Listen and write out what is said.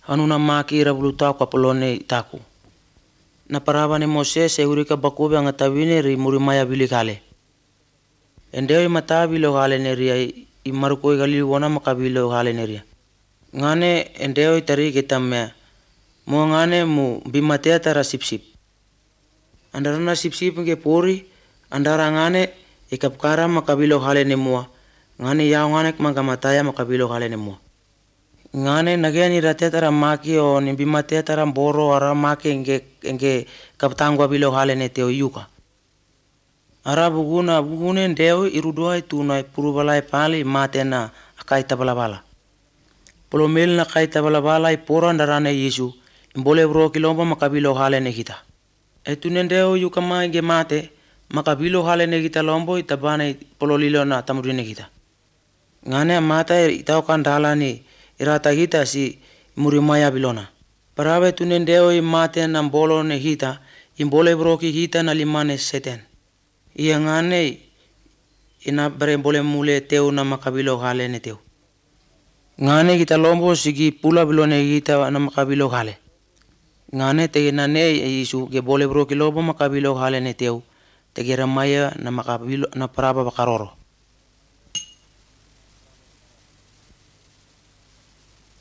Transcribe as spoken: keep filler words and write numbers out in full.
Hanuna maki rabuluta kwa polone itaku. Na parava ni Moses e urika bakube anga tawine ri murimaya bilikale. Endeo i mata bilo hale neria i maruko i gali wana makabilo hale neria. Ngane endeo i tari kita mea. Mo ngane mu bimatea tara sip-sip. Andarana sip-sip nge pori, andara ngane i kapkara makabilo hale ne mua. Ngane yao ngane kmangamataya makabilo hale ne mua. Ngane nagea ni ratea tara maki o ni bimatea tara mboro ara maki nge, nge kaptangwa bilo hale ne teo yuka. Ara buguna bugune ndeo irudua ituna purubala pali mate na akai tabalabala. Polomel na kai tabalabala i pora andarana Yesu. Mbole bro kilomba makabilo hale ne kita. Etune ndeo yuka mai ge mate makabilo hale ne kita lombo itabane pololilo na tamudine kita. Ngane mata itau kandala ni irata kita si murimaya bilona. Parawe tune ndeo i mate na mbolo ne kita imbole bro ki kita na limane seten. Ia ngane ina bare mbole mule teu na makabilo hale ne teu. Ngane kita lombo sigi pula bilone kita na makabilo hale. Ngane te nane Yesu ge bole bro ki lobo makabilo hale ne teu. Te geramaya na makabilo na paraba bakaroro.